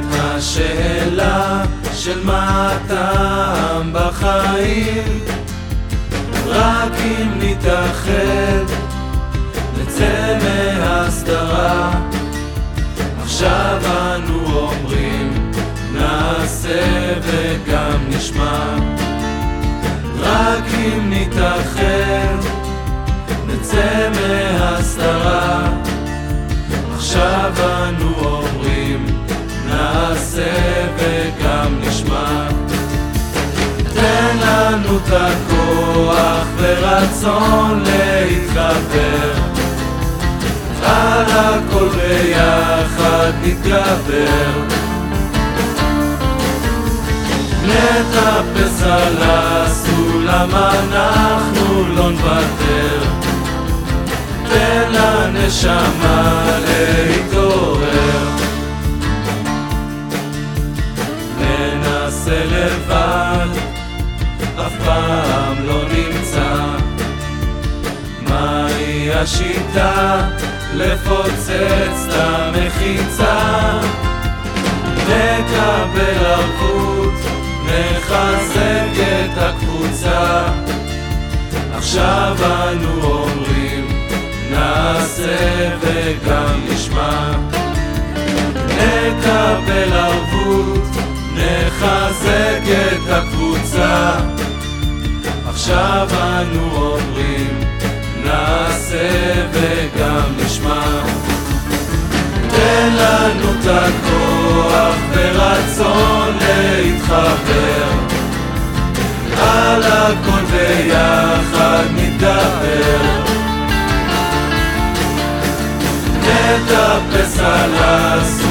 השאלה של מה הטעם בחיים, רק אם נתאחד נצא מהסתרה. עכשיו אנו אומרים נעשה וגם נשמע, רק אם נתאחד נצא מהסתרה. עכשיו אנו אומרים נעשה וגם נשמע. תן לנו את הכוח ורצון להתחבר, על הכל ביחד נתגבר. נטפס על הסולם, אנחנו לא נוותר. תן לנשמה להתעורר. ננסה לבד, אף פעם לא נמצא מהי השיטה לפוצץ את המחיצה. נקבל ערבות, נחזק את הקבוצה. עכשיו אנו אומרים נעשה וגם נשמע, נקבל ערבות, נחזק את הקבוצה. עכשיו אנו אומרים נעשה וגם נשמע. תן לנו את הכוח ורצון להתחבר, על הכל ביחד נתגבר. נטפס על הסולם,